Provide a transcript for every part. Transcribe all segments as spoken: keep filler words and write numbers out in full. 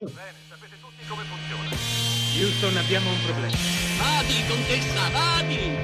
Bene, sapete tutti come funziona. Houston, abbiamo un problema. Vadi, contessa, vadi!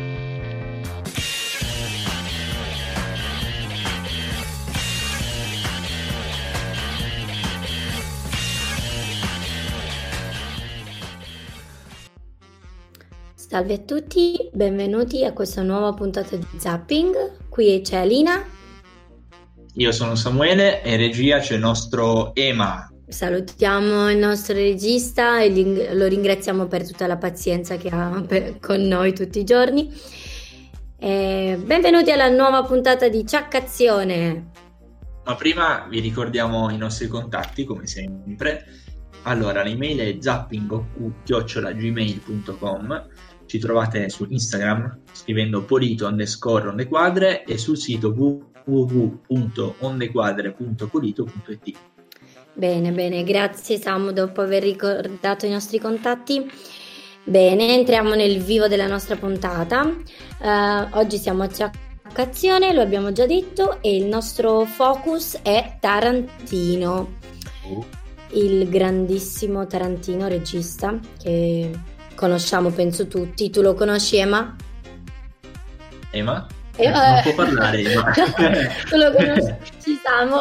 Salve a tutti, benvenuti a questa nuova puntata di Zapping. Qui c'è Alina. Io sono Samuele e in regia c'è il nostro Ema. Salutiamo il nostro regista e ling- lo ringraziamo per tutta la pazienza che ha per- con noi tutti i giorni. E benvenuti alla nuova puntata di Ciaccazione. Ma prima vi ricordiamo i nostri contatti, come sempre. Allora, l'email è zapping chiocciola gmail punto com. Ci trovate su Instagram scrivendo polito underscore ondequadre e sul sito w w w punto ondequadre punto polito punto i t. Bene, bene, grazie Samu dopo aver ricordato i nostri contatti. Bene, entriamo nel vivo della nostra puntata. Uh, oggi siamo a Ciaccazione, lo abbiamo già detto, e il nostro focus è Tarantino, Uh. il grandissimo Tarantino regista che conosciamo penso tutti. Tu lo conosci, Ema? Ema? Eh, non può parlare, Ema. Tu lo conosci, Samu?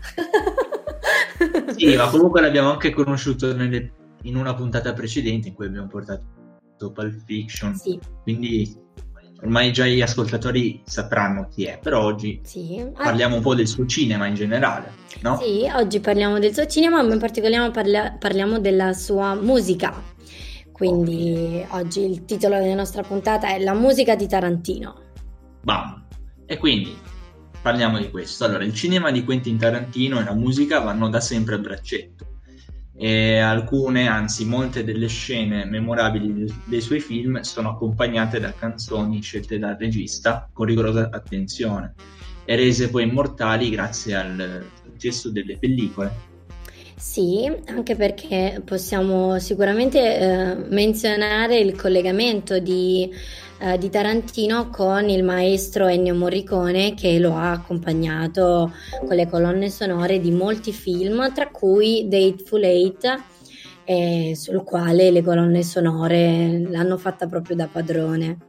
Sì, ma comunque l'abbiamo anche conosciuto nelle, in una puntata precedente in cui abbiamo portato Pulp Fiction. Sì. Quindi ormai già gli ascoltatori sapranno chi è, però oggi Sì. parliamo un po' del suo cinema in generale, no? Sì, oggi parliamo del suo cinema, ma in particolare parla- parliamo della sua musica. Quindi oggi il titolo della nostra puntata è La musica di Tarantino. Bam! E quindi parliamo di questo. Allora, il cinema di Quentin Tarantino e la musica vanno da sempre a braccetto. E alcune, anzi molte delle scene memorabili dei suoi film sono accompagnate da canzoni scelte dal regista con rigorosa attenzione e rese poi immortali grazie al successo delle pellicole. Sì, anche perché possiamo sicuramente eh, menzionare il collegamento di, eh, di Tarantino con il maestro Ennio Morricone, che lo ha accompagnato con le colonne sonore di molti film, tra cui The Hateful Eight, eh, sul quale le colonne sonore l'hanno fatta proprio da padrone.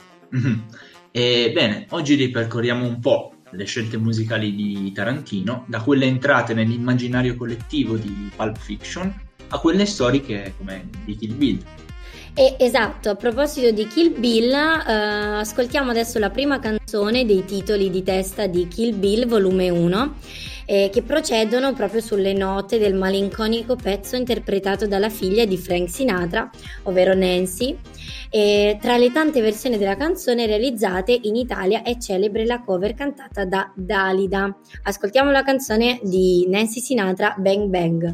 E bene, oggi ripercorriamo un po' le scelte musicali di Tarantino, da quelle entrate nell'immaginario collettivo di Pulp Fiction a quelle storiche come di Kill Bill. E, esatto, a proposito di Kill Bill, eh, ascoltiamo adesso la prima canzone dei titoli di testa di Kill Bill volume uno, eh, che procedono proprio sulle note del malinconico pezzo interpretato dalla figlia di Frank Sinatra, ovvero Nancy. E tra le tante versioni della canzone realizzate in Italia è celebre la cover cantata da Dalida. Ascoltiamo la canzone di Nancy Sinatra, Bang Bang.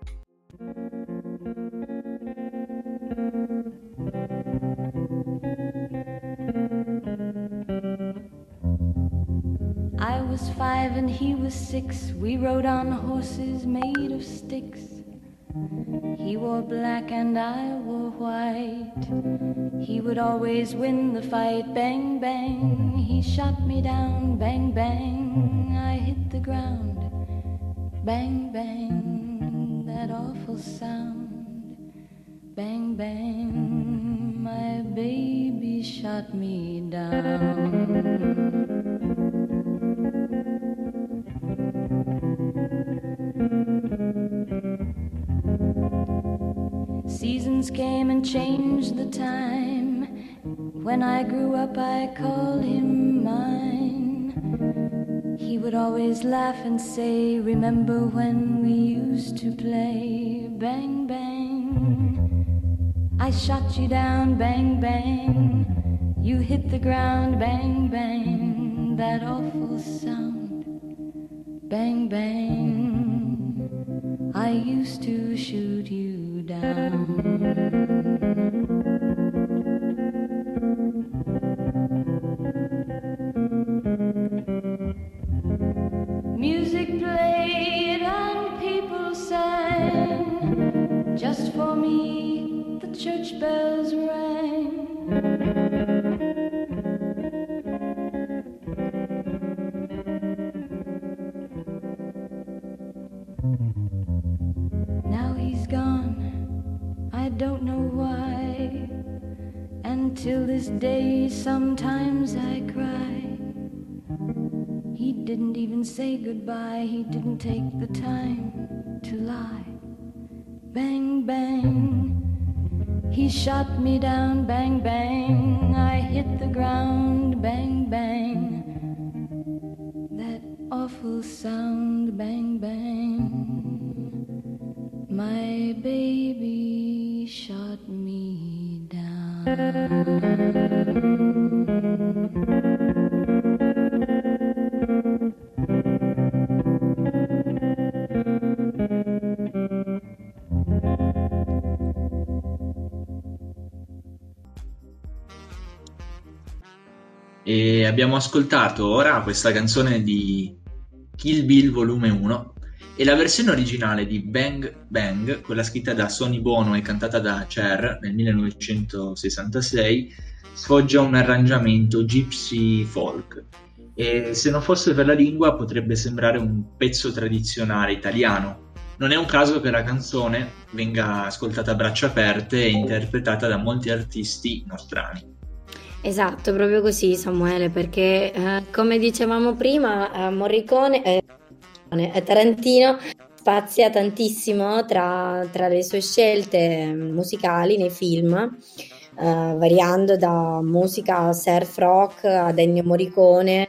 I was five and he was six. We rode on horses made of sticks. He wore black and I wore white. He would always win the fight. Bang, bang, he shot me down. Bang, bang, I hit the ground. Bang, bang, that awful sound. Bang, bang, my baby shot me down. Seasons came and changed the time. When I grew up I called him mine. He would always laugh and say, remember when we used to play? Bang, bang, I shot you down. Bang, bang, you hit the ground. Bang, bang, that awful sound. Bang, bang, I used to shoot you down. Music played and people sang. Just for me the church bells rang. Now don't know why. And till this day sometimes I cry. He didn't even say goodbye, he didn't take the time to lie. Bang, bang, he shot me down, bang, bang, I hit the ground, bang, bang, that awful sound, bang, bang, my baby shot me down. E abbiamo ascoltato ora questa canzone di Kill Bill volume uno e la versione originale di Bang Bang, quella scritta da Sonny Bono e cantata da Cher nel millenovecentosessantasei, sfoggia un arrangiamento gypsy folk e se non fosse per la lingua potrebbe sembrare un pezzo tradizionale italiano. Non è un caso che la canzone venga ascoltata a braccia aperte e interpretata da molti artisti nostrani. Esatto, proprio così Samuele, perché eh, come dicevamo prima, eh, Morricone, eh, Tarantino spazia tantissimo tra, tra le sue scelte musicali nei film, eh, variando da musica surf rock ad Ennio Morricone.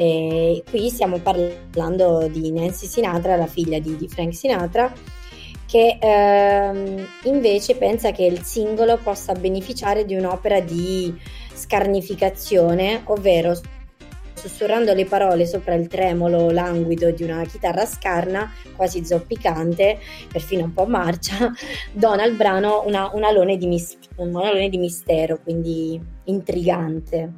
E qui stiamo parlando di Nancy Sinatra, la figlia di, di Frank Sinatra, che ehm, invece pensa che il singolo possa beneficiare di un'opera di scarnificazione, ovvero sussurrando le parole sopra il tremolo languido di una chitarra scarna, quasi zoppicante, perfino un po' marcia, dona al brano una, un, alone di mis- un alone di mistero, quindi intrigante.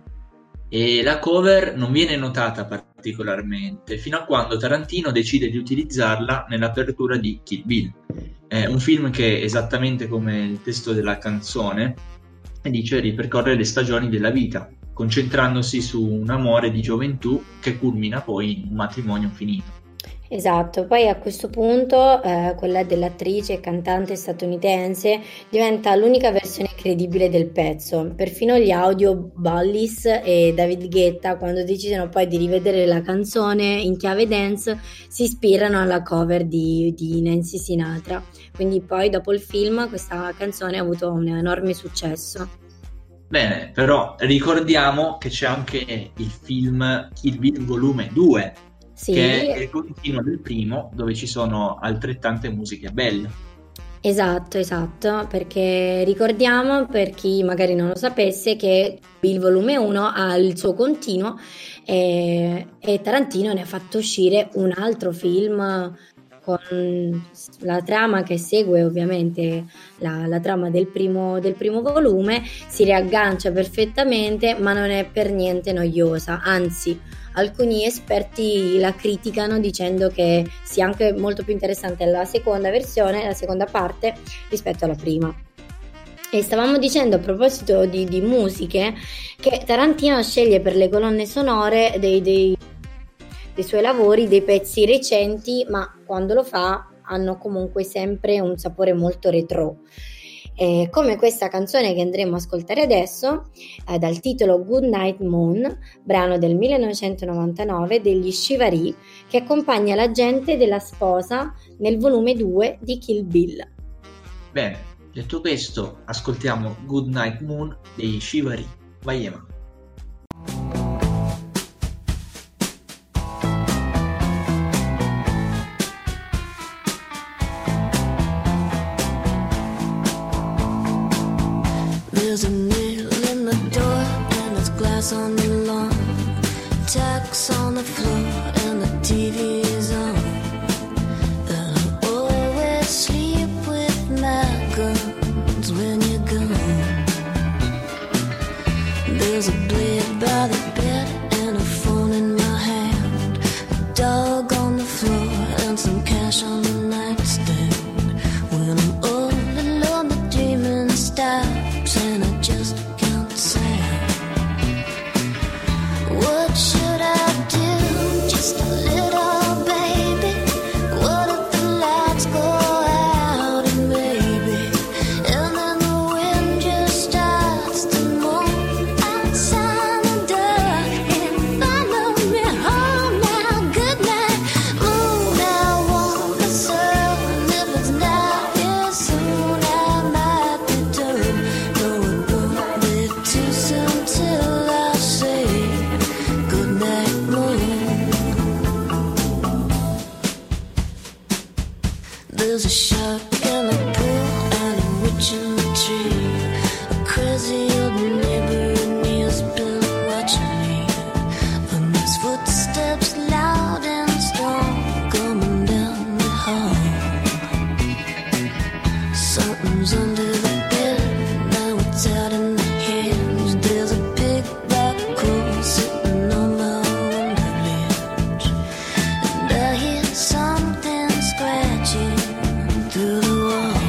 E la cover non viene notata particolarmente fino a quando Tarantino decide di utilizzarla nell'apertura di Kill Bill, è un film che, esattamente come il testo della canzone, dice ripercorre le stagioni della vita, concentrandosi su un amore di gioventù che culmina poi in un matrimonio finito. Esatto, poi a questo punto eh, quella dell'attrice e cantante statunitense diventa l'unica versione credibile del pezzo. Perfino gli audio Ballis e David Guetta, quando decidono poi di rivedere la canzone in chiave dance, si ispirano alla cover di, di Nancy Sinatra. Quindi poi dopo il film questa canzone ha avuto un enorme successo. Bene, però ricordiamo che c'è anche il film Kill Bill volume due, sì, che è il continuo del primo, dove ci sono altrettante musiche belle. Esatto, esatto, perché ricordiamo, per chi magari non lo sapesse, che il volume uno ha il suo continuo e, e Tarantino ne ha fatto uscire un altro film con la trama che segue ovviamente la, la trama del primo, del primo volume, si riaggancia perfettamente, ma non è per niente noiosa, anzi alcuni esperti la criticano dicendo che sia anche molto più interessante la seconda versione, la seconda parte rispetto alla prima. E stavamo dicendo a proposito di, di musiche che Tarantino sceglie per le colonne sonore dei, dei dei suoi lavori dei pezzi recenti, ma quando lo fa hanno comunque sempre un sapore molto retro, eh, come questa canzone che andremo a ascoltare adesso, eh, dal titolo Good Night Moon, brano del millenovecentonovantanove degli Shivary, che accompagna la gente della sposa nel volume due di Kill Bill. Bene, detto questo, ascoltiamo Good Night Moon dei Shivary. Vai Ema. There's a nail in the door and there's glass on the lawn, tacks on the floor and the T V is on. And I always sleep with my guns when you're gone. There's a blade by the bed and a phone in my hand, a dog on the floor and some cash on the nightstand. When I'm all alone the dreaming stops and I just can't sound. in the pool and a witch in the tree. A crazy old neighbor and me has been watching me. And there's footsteps loud and strong coming down the hall. Something's under the bed, now it's out in the hedge. There's a big black crow sitting on my window ledge. And I hear something scratching through the wall.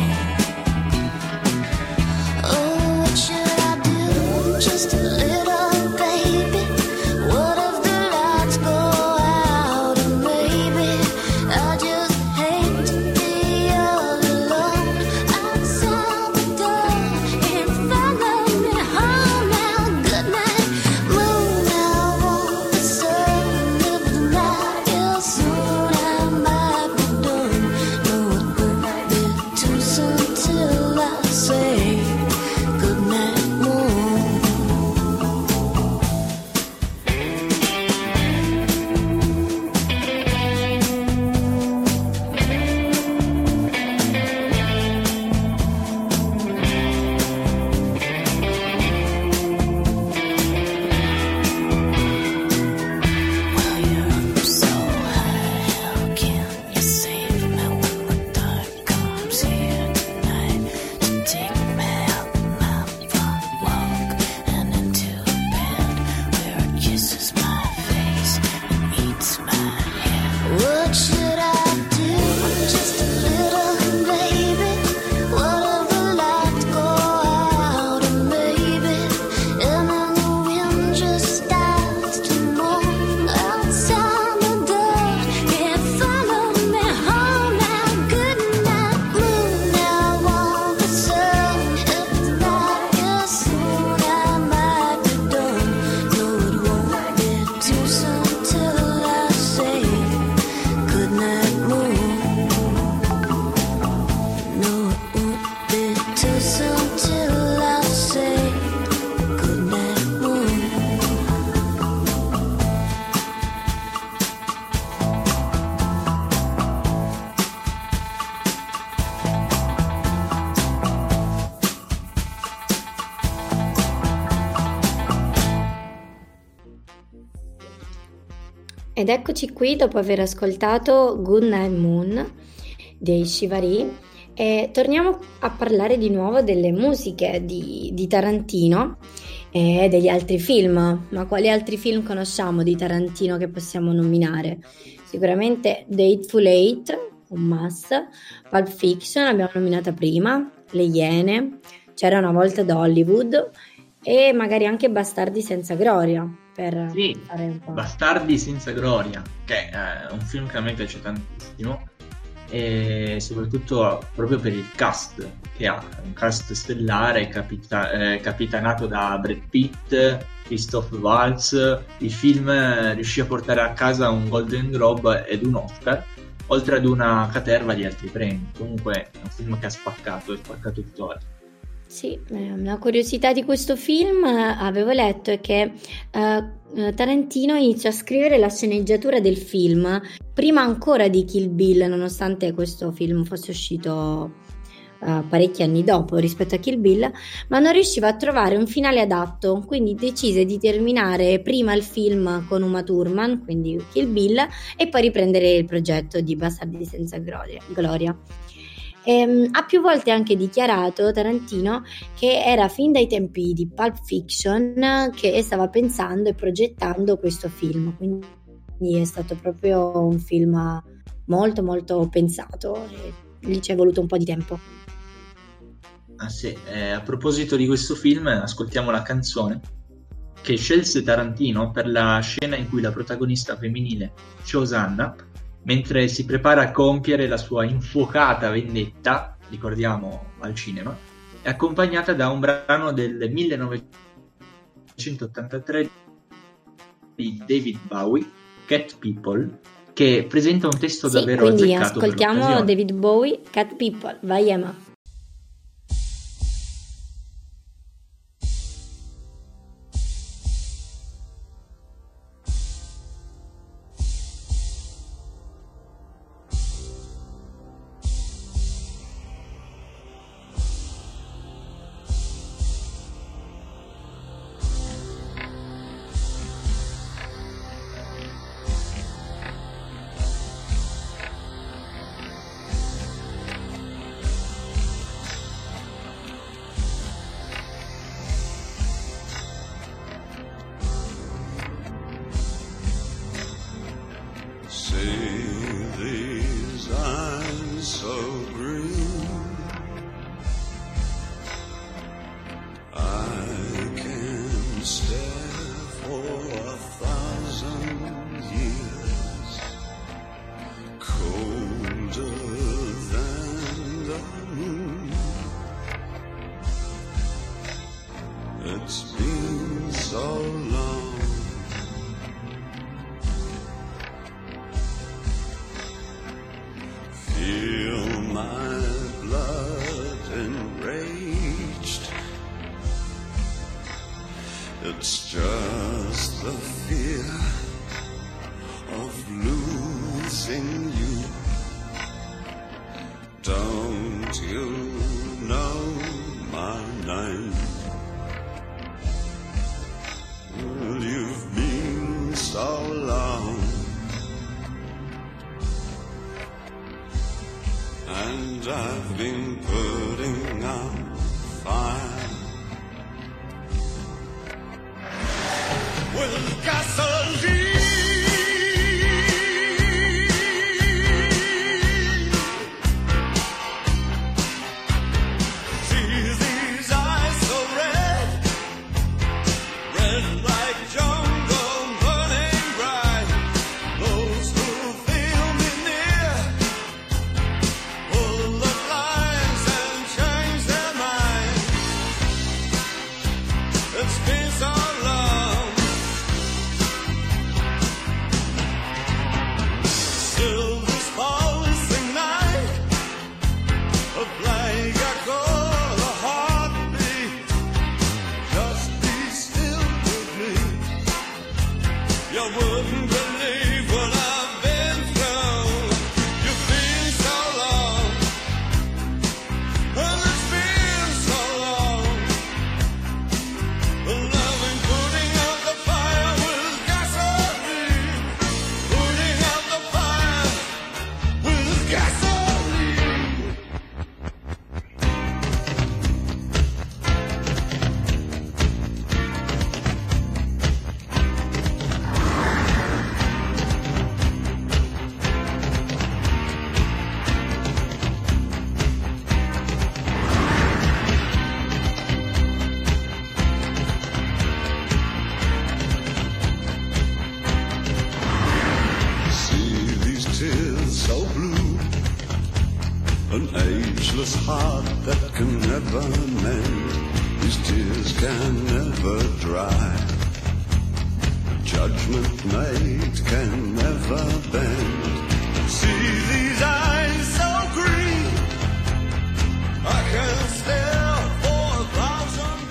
Oh, what should I do? Just a little baby. What if the lights go out? And maybe I just hate to be all alone outside the door. If follow me home now, good night, moon. I want the sun. If the night is soon, I might be done. No, it won't be too soon till I say good night, moon. Well, you're up so high, how can you save me when the dark comes here tonight? To take me out my front walk and into a bed where it kisses my face and eats my head. What should I do? Just a little baby. What if the lights go out? And maybe and then the wind just starts to moan outside the door. Can't follow me home now. Good night, moon. I want the sun. If the night is soon, I might be done. No, it won't be too soon till I say good night, moon. No, it won't be too soon till I say good night, moon. Ed eccoci qui dopo aver ascoltato Good Night Moon dei Shivari e torniamo a parlare di nuovo delle musiche di, di Tarantino e degli altri film. Ma quali altri film conosciamo di Tarantino che possiamo nominare? Sicuramente The Hateful Eight, un must, Pulp Fiction l'abbiamo nominata prima, Le Iene, C'era una volta da Hollywood e magari anche Bastardi senza gloria, per Sì, fare un po'. Bastardi senza gloria, che è un film che a me piace tantissimo e soprattutto proprio per il cast che ha, un cast stellare capita- eh, capitanato da Brad Pitt, Christoph Waltz. Il film eh, riuscì a portare a casa un Golden Globe ed un Oscar, oltre ad una caterva di altri premi. Comunque è un film che ha spaccato, ha spaccato tuttora. Sì, eh, una curiosità di questo film, eh, avevo letto, è che eh, Tarantino iniziò a scrivere la sceneggiatura del film prima ancora di Kill Bill, nonostante questo film fosse uscito eh, parecchi anni dopo rispetto a Kill Bill, ma non riusciva a trovare un finale adatto, quindi decise di terminare prima il film con Uma Thurman, quindi Kill Bill, e poi riprendere il progetto di Bastardi senza gloria. gloria. Ehm, ha più volte anche dichiarato Tarantino che era fin dai tempi di Pulp Fiction che stava pensando e progettando questo film, quindi è stato proprio un film molto molto pensato e gli ci è voluto un po' di tempo. Ah sì, eh, a proposito di questo film, ascoltiamo la canzone che scelse Tarantino per la scena in cui la protagonista femminile, Chosanna, mentre si prepara a compiere la sua infuocata vendetta, ricordiamo al cinema, è accompagnata da un brano del millenovecentottantatré di David Bowie, Cat People, che presenta un testo Sì, davvero quindi azzeccato per ascoltiamo l'occasione. David Bowie, Cat People, vai Emma. afternoon. It's been so long. Feel my blood enraged. It's just the fear of losing you. Don't you know my name? Well, you've been so long, and I've been putting out fire with gasoline. An ageless heart that can never mend, his tears can never dry. Judgment made can never bend. See these eyes so green, I can stare for a thousand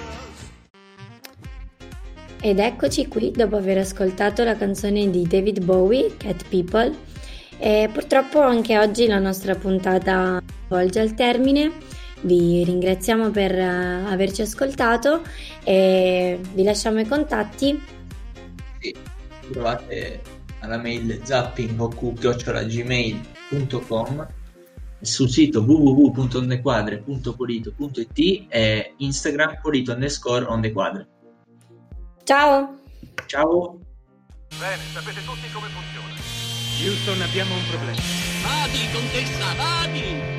years. Ed eccoci qui dopo aver ascoltato la canzone di David Bowie, Cat People. E purtroppo anche oggi la nostra puntata volge al termine. Vi ringraziamo per uh, averci ascoltato e vi lasciamo i contatti. Sì, trovate alla mail zapping chiocciola gmail punto com, sul sito w w w punto ondequadre punto polito punto i t e Instagram polito underscore ondequadre. Ciao! Ciao! Bene, sapete tutti come funziona. Houston, abbiamo un problema. Vadi, contessa, vadi!